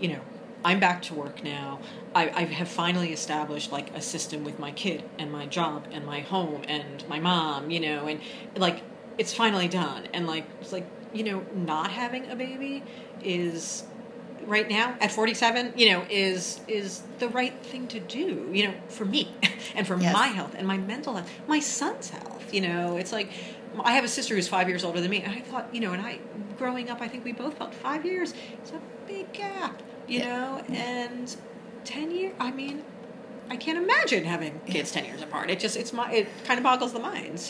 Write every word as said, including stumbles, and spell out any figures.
you know, I'm back to work now. I, I have finally established like a system with my kid and my job and my home and my mom, you know, and like it's finally done. And like it's like, you know, not having a baby is right now at forty-seven, you know, is is the right thing to do, you know, for me and for Yes. my health and my mental health, my son's health, you know. It's like I have a sister who's five years older than me, and I thought, you know, and I growing up, I think we both felt five years. It's a big gap, you Yeah. know, and ten years. I mean, I can't imagine having kids ten years apart. It just it's my it kind of boggles the mind.